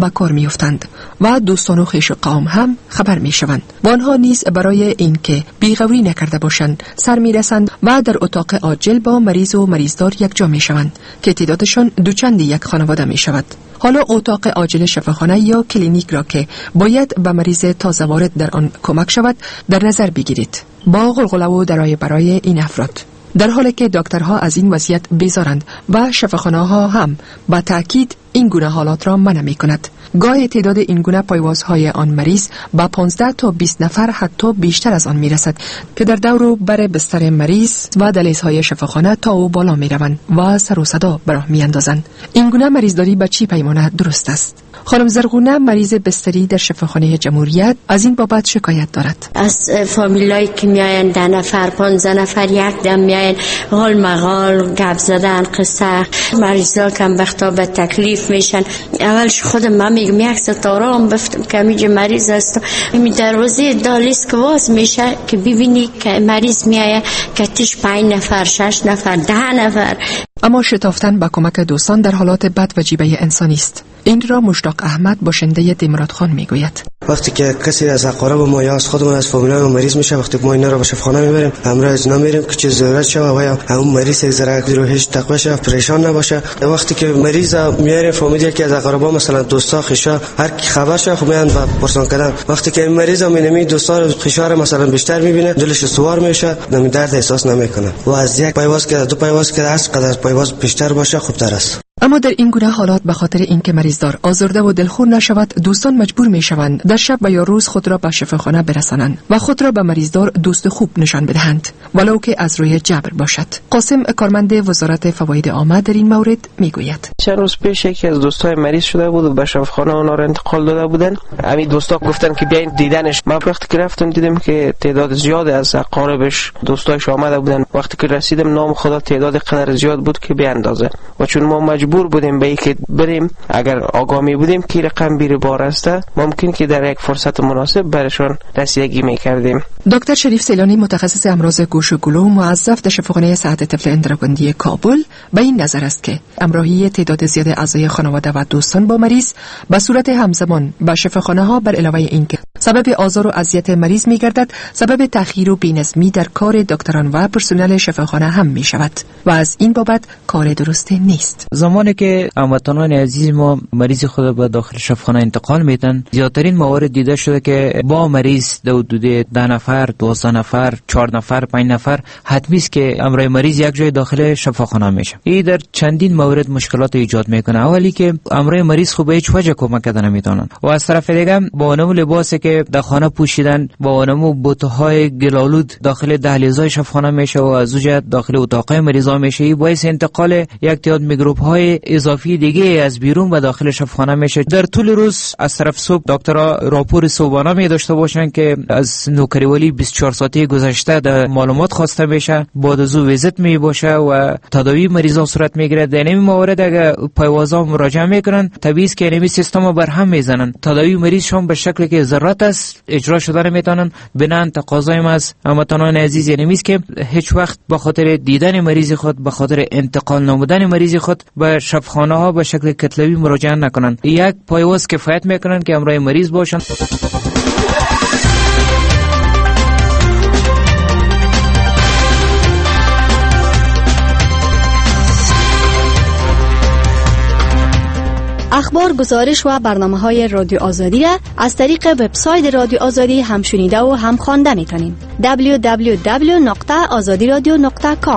به کار می‌افتند و دوستان و خویش قوم هم خبر می‌شوند. و آنها نیز برای اینکه بیغوری نکرده باشند سر می‌رسند و در اتاق عاجل با مریض و مریضدار یکجا می‌شوند که تعدادشان دوچندی یک خانواده می‌شود. حالا اتاق عاجل شفاخانه یا کلینیک را که باید به مریض تازه وارد در آن کمک شود در نظر بگیرید با غلغله و درای برای این افراد، در حالی که دکترها از این وضعیت بیزارند و شفاخانه‌ها هم با تأکید این گونه حالات را منع می‌کند. گاهی تعداد این گونه پایوازهای آن مریض با 15 تا 20 نفر حتی بیشتر از آن میرسد که در دور و بر بستر مریض و دهلیزهای شفاخانه تا و بالا میروند و سر و صدا به راه میاندازند. این گونه مریضداری به چی پیمانه درست است؟ خانم زرغونه مریض بستری در شفاخانه جمهوریت از این بابت شکایت دارد. از فامیلایی که میاین 10 نفر 15 نفر یک دم میاین غال مغال گپ زدن قصه، مریضا کم وقتا به تکلیف میشن. اولش خودم من میگم یک ستاره بفتم که میگه مریض است، می دروازه دالیس که واز میشه که ببینی که مریض میایه که تیش 5 نفر 6 نفر 10 نفر. اما شتافتن با کمک دوستان در حالات بد وجیبه انسانی است. این را مشتاق احمد باشنده دمراد خان میگوید. وقتی که کسی از اقارب ما یا از خودمون از فامیلای ما مریض میشه، وقتی ما اینا رو به شفاخانه میبریم، همراه از اینا میریم که چه ضرورت شه و یا همون مریض ذره رو هیچ تقوی شه، پریشان نباشه. وقتی که مریض میاریم فامیلی که از اقاربا مثلا دوستا خیشا هر کی خبر شه خب میان و پرسان کردن، وقتی که مریض مینمی دوستا خیشا رو مثلا بیشتر میبینه دلش سوار میشه، نمی درد احساس نمیکنه و از یک پایواز که دو پایواز که از قدر پایواز بیشتر باشه خوبتر است. اما در این گونه حالات به خاطر اینکه مریضدار آزرده و دلخور نشود، دوستان مجبور میشوند در شب و یا روز خود را به شفاخانه برسانند و خود را به مریضدار دوست خوب نشان بدهند، ولو که از روی جبر باشد. قاسم کارمند وزارت فواید عامه در این مورد میگوید. چند روز پیش یکی از دوستای مریض شده بود و به شفاخانه اونا را انتقال داده بودن. همین دوستا گفتن که بیاین دیدنش. من وقتی که رفتم دیدم که تعداد زیادی از اقاربش دوستایش آمده بودن. وقتی که رسیدم نام خدا تعداد قدر زیاد بود که بیاندازه و چون ما مجبور بودیم به اینکه بریم، اگر آگامی بودیم که رقم بیر بار است ممکن که در یک فرصت مناسب برشان رسیدگی میکردیم. دکتر شریف سیلانی متخصص امراض گوش و گلو موظف در شفاخانه صحت طفل اندرابندی کابل به این نظر است که همراهی تعداد زیاد اعضای خانواده و دوستان با مریض به صورت همزمان به شفاخانه ها بر علاوه اینکه سبب آزار و اذیت مریض میگردد، سبب تأخیر و بی‌نظمی در کار دکتران و پرسنل شفاخانه هم می شود و از این بابت کار درست نیست. زمانی که هموطنان عزیز ما مریض خود به داخل شفاخانه انتقال میدن، زیادترین موارد دیده شده که با مریض حدود 10 نفر 12 نفر 4 نفر 5 نفر حتمی است که امرای مریض یک جای داخل شفاخانه میشه. این در چندین مورد مشکلات ایجاد میکنه. اولی که امرای مریض خوب هیچ وجه کمک کردن نمیتونن و از طرف دیگه با اونم لباسی که در خانه پوشیدن با اونم بوتهای گلالود داخل دهلیزهای شفاخانه میشه و از اونجا داخل اتاقای مریضا میشه. این باعث انتقال یک تعداد میکروب های اضافی دیگه از بیرون و داخل شفاخانه میشه. در طول روز از طرف صبح دکترها راپور صبحانه می داشته باشن که از نوکریوالی 24 ساعته گذشته در معلومات خواسته میشه، بعد از او ویزیت می باشه و تداوی مریضان صورت میگیره. در این موارد اگه پایوازا مراجعه میکنن طبیعی است که این سیستم بر هم میزنن. تداوی مریضشون به شکلی که ضرورت است اجرا شده نمیتونن. بنان تقاضای ما از هموطنان عزیز یعنی است که هیچ وقت به خاطر دیدن مریض خود، به خاطر انتقال نمودن مریض خود به شفاخانه ها به شکل کتلوی مراجعه نکنن. یک پایواز کفایت میکنن که همراه مریض باشن. اخبار، گزارش و برنامه‌های رادیو آزادی را از طریق وبسایت رادیو آزادی هم شنیده و هم خوانده می‌تونین. www.azadiradio.com.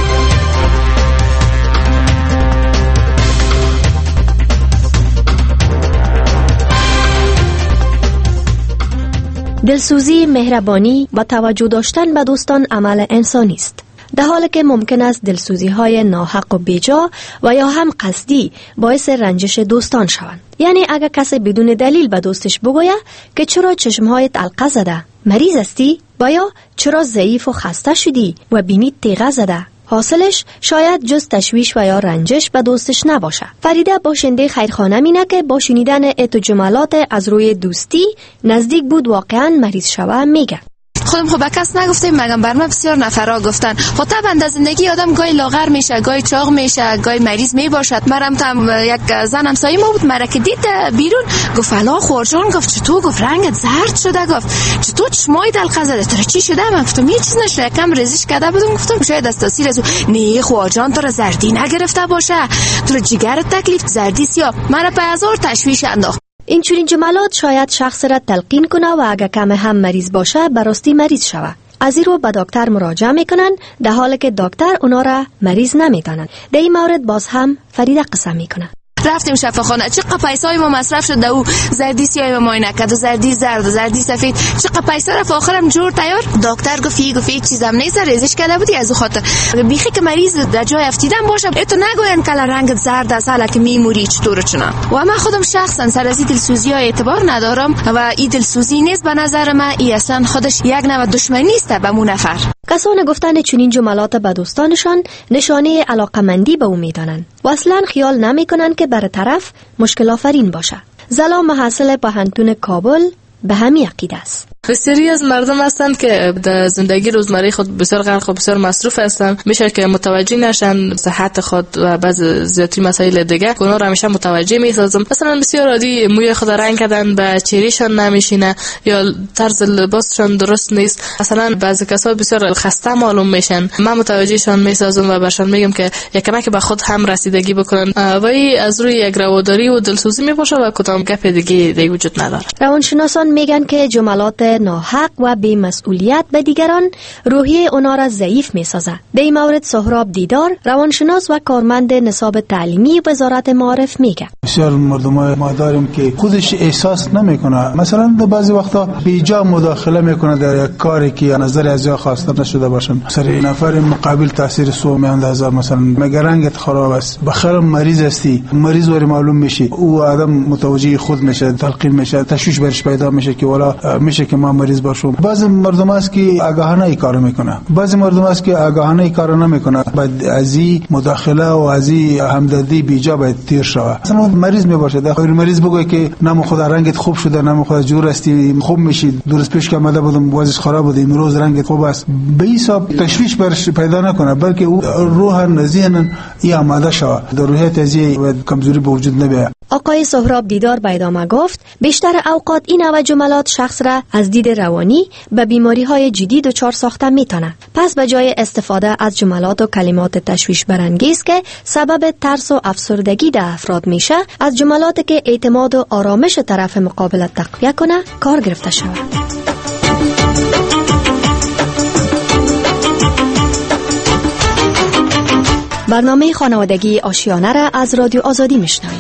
دلسوزی، مهربانی و توجه داشتن به دوستان عمل انسانی است. در حالی که ممکن است دلسوزی های ناحق و بیجا و یا هم قصدی باعث رنجش دوستان شوند. یعنی اگر کسی بدون دلیل به دوستش بگوید که چرا چشمهایت علقه زده، مریض هستی، و یا چرا ضعیف و خسته شدی و بینیت تیغه زده، حاصلش شاید جز تشویش و یا رنجش به دوستش نباشه. فریده باشنده خیرخانه مینه که با شنیدن ات جملات از روی دوستی نزدیک بود واقعا مریض شوه میگه. خودم خب به کس نگفتم، مگم بر من بسیار نفرا گفتن. خب طبعا در زندگی آدم گاهی لاغر میشه، گاهی چاق میشه، گاهی مریض میباشد. مرم تام یک زن همسایه ما بود، مرا که دید بیرون گفت الا خورجان، گفت چطور؟ گفت رنگت زرد شده. گفت چطور چشمای دلقه زده؟ تو چی شده؟ من گفتم هیچ چیز نشده، کم ریزش کرده بودم. گفتم شاید از تاثیر از نه خورجان تو را زردی نگرفته باشه، تو را جگرت تکلیف زردی سیاه. مرا به هزار تشویش انداخت. این چنین جملات شاید شخص را تلقین کنه و اگه کم هم مریض باشه براستی مریض شوه. از این رو به دکتر مراجعه میکنن، در حالی که دکتر اونا را مریض نمیدانند. در این مورد باز هم فریده قصه میکنه. رفتیم شفاخانه، چقدر پیسای ما مصرف شد، او زردی سیاه ما معاینه کرد، زردی زرد، زردی سفید، چقدر پیسا رفت، آخرم جور تیار. دکتر گفت هیچ چیزم نیست، ریزش کرده بودی از خاطر بیخی که مریض در جای افتیدن باشه تو نگوین که رنگت زرد است، حالا که میموری چطور چنا. و من خودم شخصا سر از این دلسوزی ها اعتبار ندارم و این دلسوزی نیست به نظر من، این اصلا خودش یک نوع دشمنی است به مون نفر. کسان گفتن چنین جملات به دوستانشان نشانه علاقمندی به او میدانند و اصلا خیال نمیکنن که بر طرف مشکل آفرین باشه. زلا محصل پوهنتون کابل به همین عقیده است. بسیاری از مردم هستند که در زندگی روزمره خود بسیار غرق و بسیار مصروف هستند، میشه که متوجه نشن صحت خود و بعض زیادی مسائل دیگه اونا رو همیشه متوجه میسازم. مثلا بسیار عادی موی خود رنگ کردن به چهرهشان نمیشینه یا طرز لباسشان درست نیست. مثلا بعضی کسا بسیار خسته معلوم میشن، من متوجهشان میسازم و برشان میگم که یکم که به خود هم رسیدگی بکنن و از روی یک رواداری و دلسوزی میباشه و کدام گپ دیگه وجود نداره. روانشناسان میگن که جملات ناحق و بی‌مسئولیت به دیگران روحیه اونا را ضعیف می‌سازد. در این مورد سهراب دیدار، روانشناس و کارمند نصاب تعلیمی وزارت معارف میگه. بسیار مردم ما داریم که خودش احساس نمیکنه، مثلا در بعضی وقتا بیجا مداخله میکنه در یک کاری که نظر از یا خواسته نشده باشن، سر نفر مقابل تاثیر سو میاندازه. مثلا مگر رنگت خراب است، بخیر مریض هستی، مریض وری معلوم میشه، او آدم متوجه خود میشه، تلقین میشه، تشویش برش پیدا میشه که والا میشه که ما مریض باشم. بعضی مردم است که آگاهانه این کارو میکنه، بعضی مردم است که آگاهانه این کارو نمیکنه، بعد از این مداخله و از این همدردی بیجا باید تیر شود. مثلا مریض میباشه، در مریض بگه که نام خدا رنگت خوب شده، نام خدا جور استی، خوب میشی، درست پیش که آمده بودم وضعش خراب بود، امروز رنگت خوب است، به حساب تشویش برش پیدا نکنه، بلکه او روحن ذهنن این آماده شود، در روحیت از این کمزوری به وجود نبیه. آقای سهراب دیدار به ادامه گفت بیشتر اوقات این نوع جملات شخص را از دید روانی به بیماری‌های جدی دچار ساخته می‌تونه. پس به جای استفاده از جملات و کلمات تشویش برانگیز که سبب ترس و افسردگی در افراد میشه، از جملاتی که اعتماد و آرامش طرف مقابل تقویت کنه کار گرفته شود. برنامه خانوادگی آشیانه را از رادیو آزادی میشنویم.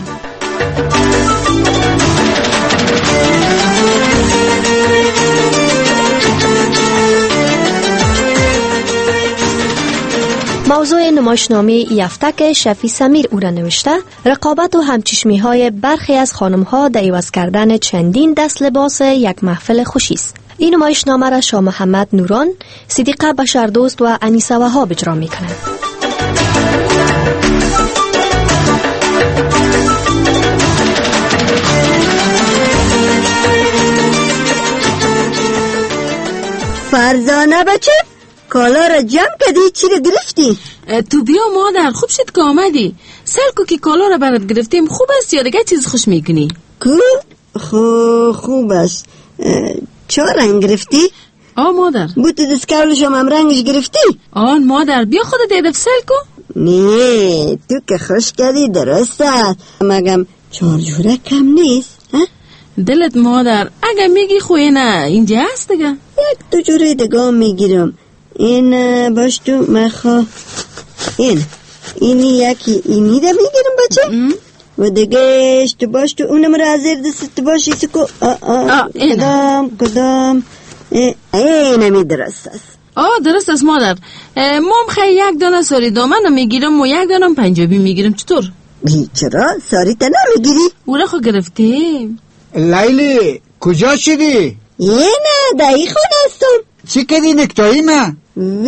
موضوع نمایشنامه ای هفته که شفیع سمیر او را نوشته، رقابت و همچشمی های برخی از خانم ها در عوض کردن چندین دست لباس یک محفل خوشی است. این نمایشنامه را شاه محمد نوران، صدیقه بشردوست و انیسه وهاب اجرا میکنند. فرزانه بچه، کالا را جمع کردی؟ چی را گرفتی؟ تو بیا مادر، خوب شد که آمدی. سلکو که کالا را برات گرفتیم خوب است یا دیگه چیز خوش میکنی؟ خوب است. چه رنگ گرفتی؟ مادر بوت دستکولش هم رنگش گرفتی؟ مادر بیا خودت دیدف سلکو. نه تو که خوش کردی، درست است، مگم 4 جوره کم نیست. دلت مادر اگه میگی خوی نه اینجا هست دیگه. 1-2 جوره دیگه میگیرم. این باش تو مخوا، این یکی اینی ده میگیرم بچه و دیگه تو باش تو اونم را از زیر دست باشی سکو. کدام اینمی درست است. درست است مادر. مام خیلی 1 دانه ساری دامن میگیرم و 1 دانه پنجابی میگیرم. چطور؟ چرا ساری تا نمیگیری؟ او را خو گرفتیم. لیلی کجا شدی؟ نه دایی خود هستم. چی کردی نکتایی نه؟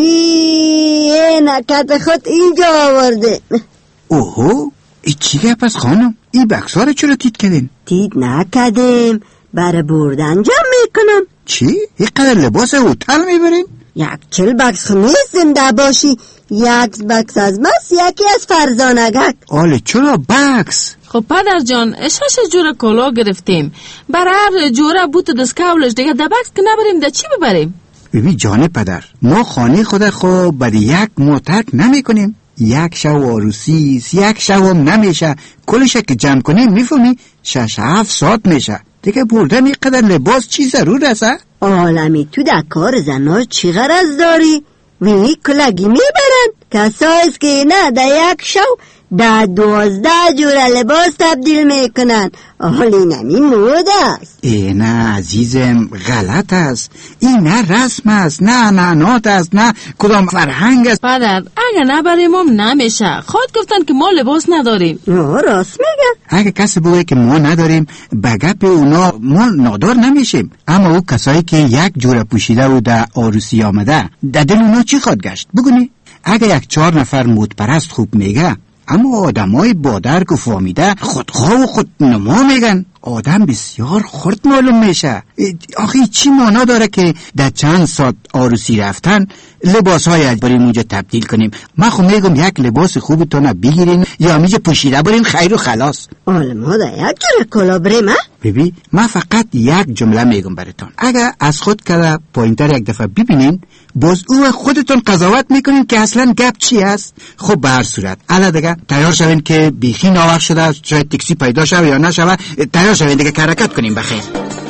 نکت خود اینجا آورده. اوهو ای چی گپ است خانم؟ این بکسا را چرا تیت کردین؟ تیت نکردیم، برای بردن جمع میکنم. چی؟ اینقدر لباس هتل میبرین؟ یک 40 بکس خمیس زنده باشی، یک بکس از مس، یکی از فرزانگک. آله چرا بکس؟ خب پدر جان، شش جور کلا گرفتیم، برای هر جوره بوت دستکولش دیگه ده بکس که نبریم ده چی ببریم؟ ببین جان پدر، ما خانه خود خود برای یک ماه ترک نمی کنیم. یک شب عروسی، یک شب هم نمیشه، کلش که جمع کنیم میفهمی 6-7 ساعت میشه. دیگه بردن اینقدر لباس چی ضرور است؟ عالمی تو در کار زنها چی غرض داری؟ وی کلگی میبرن کسایست که نه در یک شو 12 جور لباس تبدیل میکنن. حالی نمی مود است. نه عزیزم، غلط است. این نه رسم است، نه معنات است، نه کدام فرهنگ است. پدر اگه نبریم هم نمیشه، خود گفتن که ما لباس نداریم. راست میگه. اگه کسی بگه که ما نداریم، بگپ اونا ما نادار نمیشیم. اما او کسایی که یک جور پوشیده و در عروسی آمده، در دل اونا چی خود گشت؟ بگونی اگه 1-4 نفر مدپرست خوب میگه، اما آدمای با درک و فهمیده خودخواه و خودنما میگن. آدم بسیار خرد معلوم میشه. آخه چی معنا داره که در چند ساعت عروسی رفتن لباسهای بریم اونجا تبدیل کنیم؟ من خب میگم یک لباس خوبتون بگیرین یا همینجا پوشیده برین، خیر و خلاص. حالا ما در یک جور کلا بریم؟ ببین من فقط یک جمله میگم براتون. اگر از خود کده پایینتر یک دفعه ببینین، باز او خودتون قضاوت میکنین که اصلا گپ چی است. خب به هر صورت الا دیگه تیار شوین که بیخی ناوقت شده، شاید تاکسی پیدا شود یا نشود. تیار شوین دیگه که حرکت کنیم. بخیر.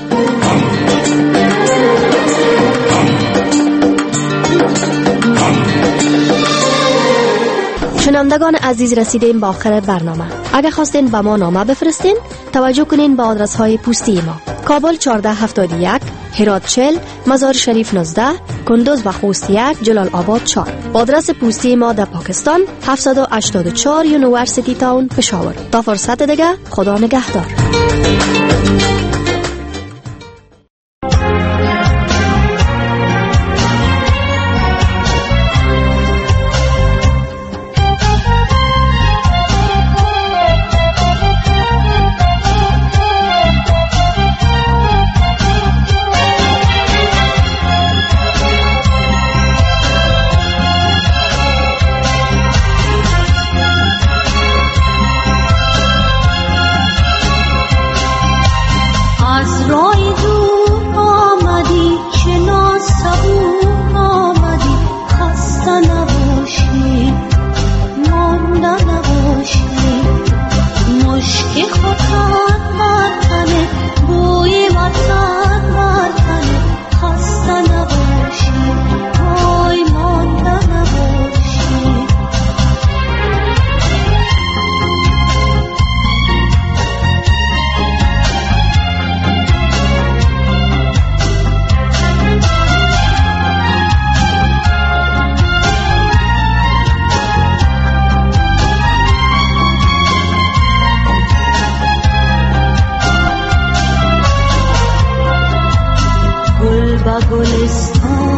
شنوندگان عزیز، رسیدیم به آخر برنامه. اگر خواستین با ما نامه بفرستین، توجه کنین به آدرس های پستی ما: کابل 1471، هرات 40، مزار شریف 19، کندوز و خوست 1، جلال آباد 4. آدرس پستی ما در پاکستان 784 یونیورسیتی تاون، پشاور. تا فرصت دیگه، خدا نگهدار. گلستان